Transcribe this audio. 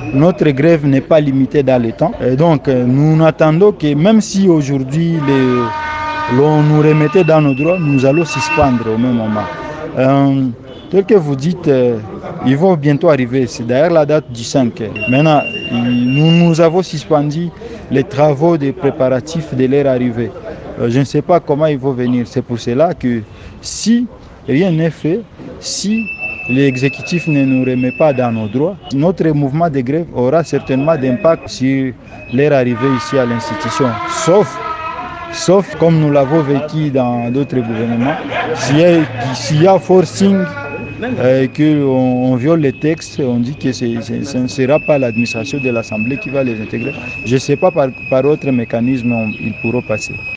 notre grève n'est pas limitée dans le temps. Et donc, nous attendons que même si aujourd'hui l'on nous remettait dans nos droits, nous allons suspendre au même moment. Tel que vous dites, ils vont bientôt arriver. C'est d'ailleurs la date du 5. Maintenant, nous avons suspendu les travaux de préparatifs de leur arrivée. Je ne sais pas comment ils vont venir. C'est pour cela que si rien n'est fait, si l'exécutif ne nous remet pas dans nos droits, notre mouvement de grève aura certainement d'impact sur leur arrivée ici à l'institution. Sauf comme nous l'avons vécu dans d'autres gouvernements, s'il y a forcing, qu'on viole les textes, on dit que ce ne sera pas l'administration de l'Assemblée qui va les intégrer. Je ne sais pas par autre mécanisme ils pourront passer.